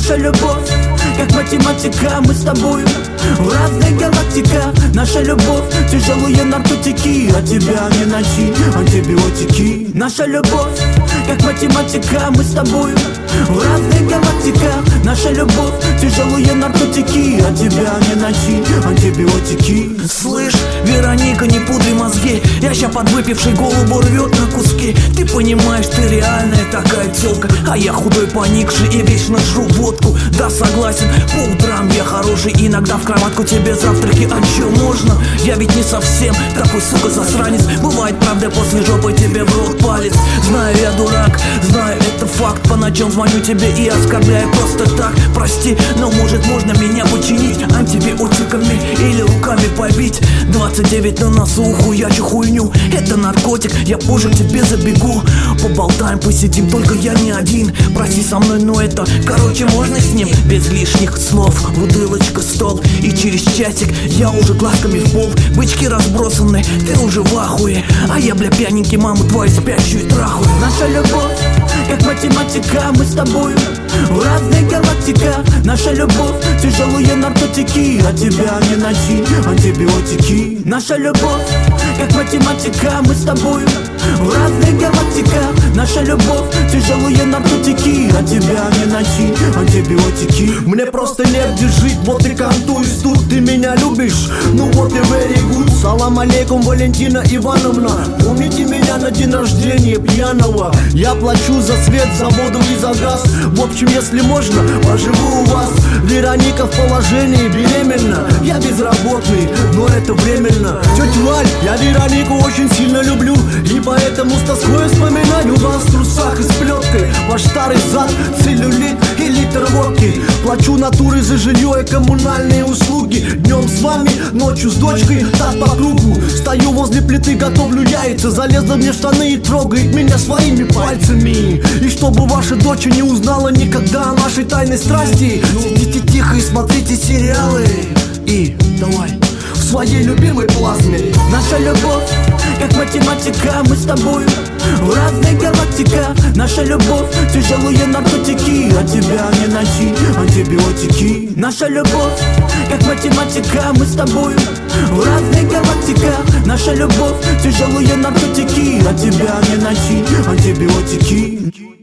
Наша любовь, как математика, мы с тобою в разных галактиках. Наша любовь, тяжелые наркотики, от тебя не ночи, антибиотики. Наша любовь, как математика, мы с тобою в разных галактиках. Наша любовь, тяжелые наркотики, от тебя не ночи, антибиотики. Слышь, Вероника, не пудри мозги, я ща подвыпивший голову рвет на куски. Ты понимаешь, ты реальная такая тёлка, а я худой поникший и вечно жру водку. Да, согласен, по утрам я хороший, иногда в кроватку тебе завтраки. А чё можно? Я ведь не совсем такой, сука, засранец. Бывает, правда, после жопы тебе в рот палец. Знаю, я дурак, знаю, это факт. По ночам звоню тебе и оскорбляю просто так. Прости, но может можно меня починить антибиотиками или руками побить. 29 на носу, хуячу хуйню, это наркотик, я позже к тебе забегу. Поболтаем, посидим, только я не один. Прости со мной, но это, короче, можно с ним без лишних слов. Бутылочка, стол, и через часик я уже глазками в пол. Бычки разбросаны, ты уже в ахуе, а я, бля, пьяненький, маму твою спящую трахую. Наша любовь, как математика, мы с тобою в разных галактиках. Наша любовь, тяжелые наркотики, от тебя не ночи, антибиотики. Наша любовь, как математика, мы с тобою в разных галактиках. Наша любовь, тяжелые наркотики, от тебя не ночи, антибиотики. Мне просто негде жить, вот и кантуюсь тут. Ты меня любишь? Ну вот и very good. Салам алейкум, Валентина Ивановна. Помните меня на день рождения пьяного? Я плачу за свет, за воду и за газ. В общем, если можно, поживу у вас. Вероника в положении беременна. Я безработный, но это временно. Тетя Валь, я Веронику очень сильно люблю, и поэтому с тоской вспоминаю вас в трусах и с плеткой. Ваш старый зад, целлюлит и литр водки. Плачу натурой за жилье и коммунальные услуги. Днем с вами, ночью с дочкой, так по кругу. Стою возле плиты, готовлю яйца. Залезла мне в штаны и трогает меня своими пальцами. И чтобы ваша дочь не узнала никогда о нашей тайной страсти, сидите тихо и смотрите сериалы. И давай в своей любимой плазме. Наша любовь, как математика, мы с тобою в разных галактиках. Наша любовь, тяжелые наркотики, от тебя не ночи, антибиотики. Наша любовь, как математика, мы с тобою в разных галактиках. Наша любовь, тяжелые наркотики, от тебя не ночи, антибиотики.